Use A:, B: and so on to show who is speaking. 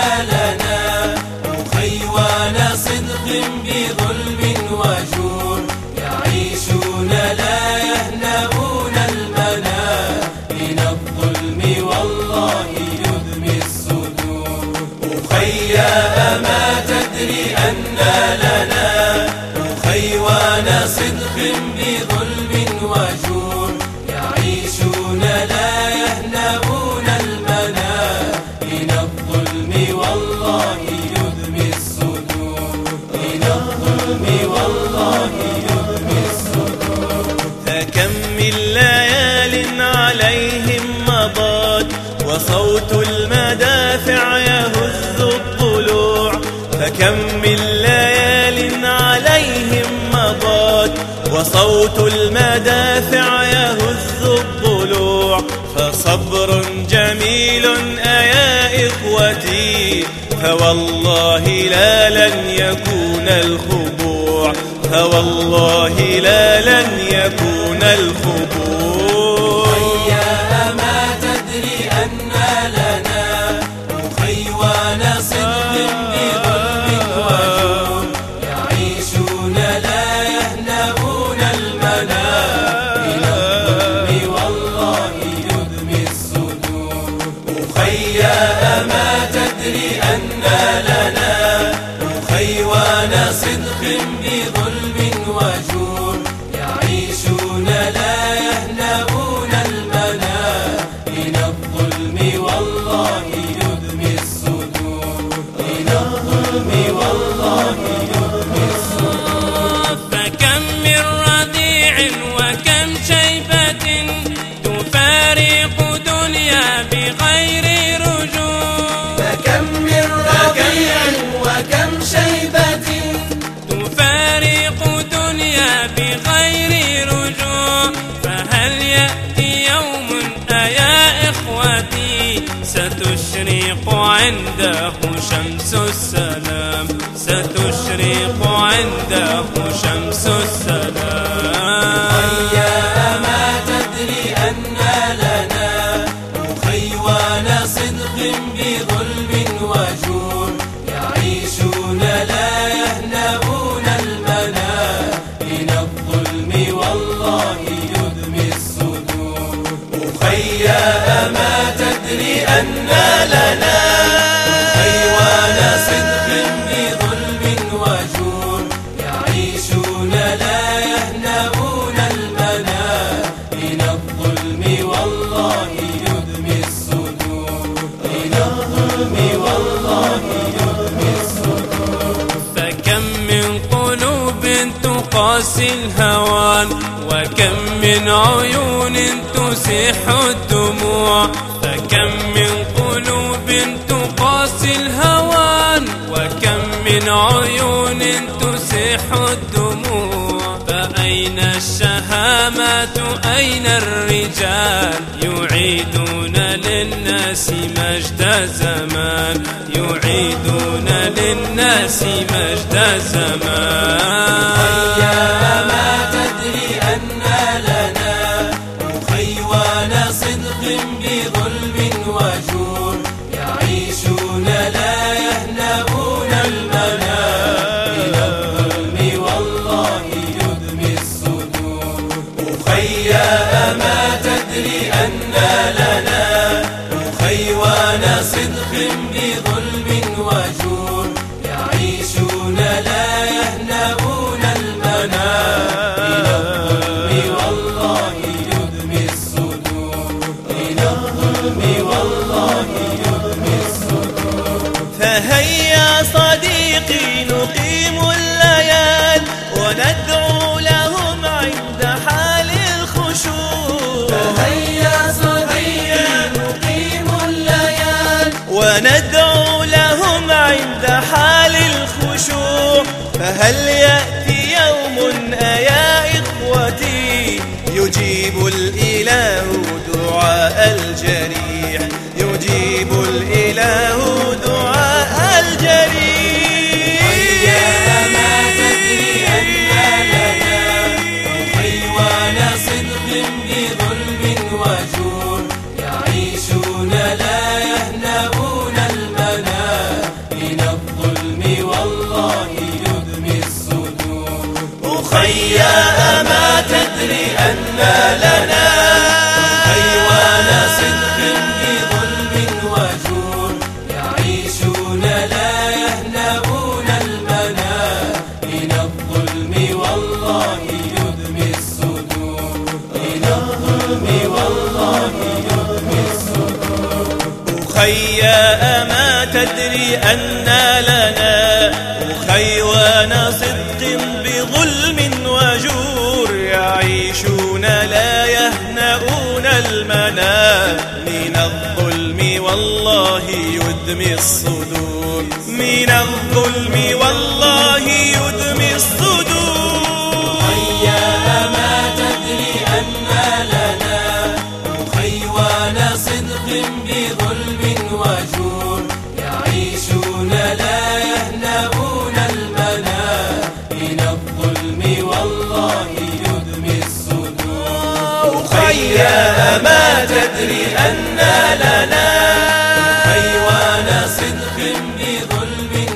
A: لنا أخيوان صدق بظلم وجور، يعيشون لا يهنؤون المنى من الظلم والله يدمي الصدور. أخيا أما تدري أن لنا أخيوان صدق بظلم وجور، يعيشون لا يهنؤون المنى من الظلم والله يدمي الصدور، من الظلم والله يدمي الصدور.
B: فكم من ليال عليهم مضت وصوت المدافع يهز الضلوع، فكم من ليال عليهم مضت وصوت المدافع يهز الضلوع. فصبر جميل أيا إخوتي، فوالله لا لن يكون الخضوع، فوالله لا لن يكون الخضوع.
A: أخيا أما تدري أن لنا أخيوان صدق بظلم وجور، يعيشون لا يهنؤون المنى من الظلم والله يدمي الصدور. أخيا أما تدري أن لنا أخيوان صدق بظلم وجور، يعيشون لا يهنؤون المنى من الظلم والله يدمي الصدور، من الظلم والله يدمي الصدور.
C: فكم من رضيع وكم شيبة تفارق دنيا بغير رجوع،
A: فكم من رضيع وكم شيبة
C: تفارق دنيا بغير رجوع. فهل يأتي يوم أيا إخوتي ستشرق عنده شمس السلام، ستشرق عنده شمس السلام.
A: أخيا أما تدري أن لنا أخيوان صدق بظلم وجور، يعيشون لا يهنؤون المنى من الظلم والله يدمي الصدور. أخيا أما تدري أن لنا أخيوان صدق بظلم وجور، يعيشون لا يهنؤون المنى من الظلم والله يدمي الصدور، من الظلم والله يدمي الصدور.
C: فكم من قلوب تقاسي الهوان وكم من عيون تسيح الدموع، فكم من قلوب تقاسي الهوان وكم من عيون تسيح الدموع. فأين الشهامات أين الرجال يعيدون للناس مجد زمان، يعيدون للناس مجد زمان.
A: أخيا أما تدري أن لنا أخيوان صدق بظلم وجور، يعيشون لا يهنؤون المنى من الظلم والله يدمي الصدور. أخيا أما تدري أن لنا أخيوان صدق بظلم وجور، يعيشون لا يهنؤون المنى من الظلم والله يدمي الصدور، من الظلم والله يدمي الصدور.
B: فهيا صديقي نقيم الليال وندعو لهم عند حال الخشوع،
A: فهيا صديقي نقيم الليال
B: وندعو لهم عند حال الخشوع. فهل يأتي يوم أيا إخوتي يجيب الإله دعاء الجريح، يجيب الإله دعاء الجريح.
A: أخيا أما تدري أن لنا أخيوان صدق بظلم وجور، يعيشون لا يهنؤون المنى
B: تدري أن لنا مخيوان صدق بظلم وجور يعيشون لا يهنؤون المنى من الظلم والله يدمي الصدور من الظلم والله يدمي الصدور
A: هيا ما تدري أن لنا مخيوان صدق بظلم وجور يعيشون لا يهنؤون المنى من الظلم والله يدمي الصدور
B: هيا ما تدري أن لنا
A: مخيوان صدق بظلم